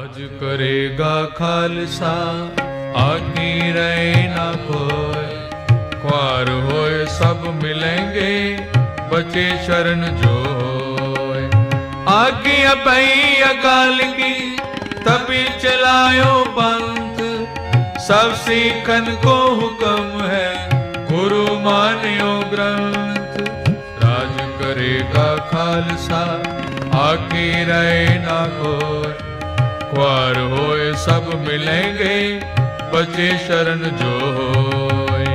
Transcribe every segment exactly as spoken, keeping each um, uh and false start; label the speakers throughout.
Speaker 1: राज करेगा खालसा आकी रहे ना कोय, ख्वार होए सब मिलेंगे बचे शरण जोय। आकी अपई अकाल की तभी चलायो पंथ, सब सीखन को हुक्म है गुरु मान्यो ग्रंथ। राज करेगा खालसा आकी रहे ना कोय, ख्वार होए सब मिलेंगे बचे शरण जोय।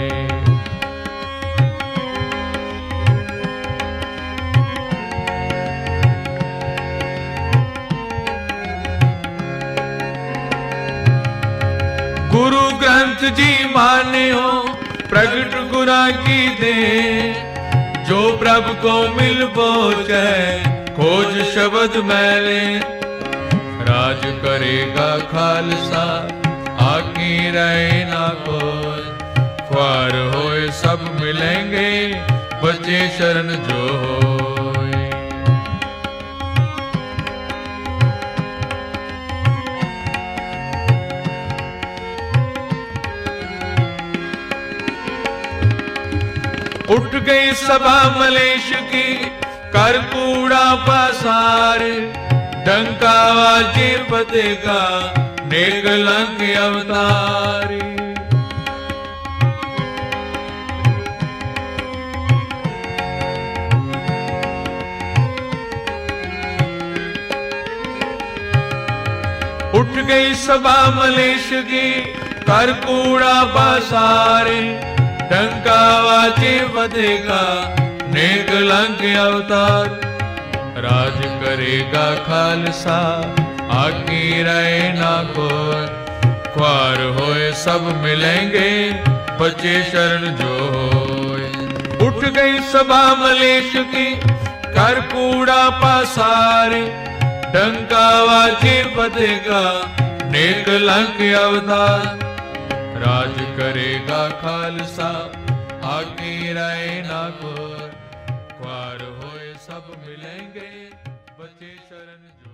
Speaker 1: गुरु ग्रंथ जी माने हो प्रगट गुरा की दे, जो प्रभु को मिल पहुंचे खोज शब्द मैले। राज करेगा खालसा आकी रहे ना कोय, ख्वार होए सब मिलेंगे बचे शरण जोय। उठ गई सभा मलेश की कर कूड़ा पसार, डंका वाजे पते का नेक लंग अवतार। उठ गई सभा मलेश की कर कूड़ा पसार, डंका वाजे पते का नेक लंग अवतार। राज करेगा खालसा आकी रहे ना कोय, ख्वार होए सब मिलेंगे बचे शरण जोय। उठ गई सभा मलेश की कर कूड़ा पसार, डंका वाजे पतेगा नेक लंक अवतार। राज करेगा खालसा आकी रहे ना कोय, ख्वार होए सब मिलेंगे बचे शरण जो।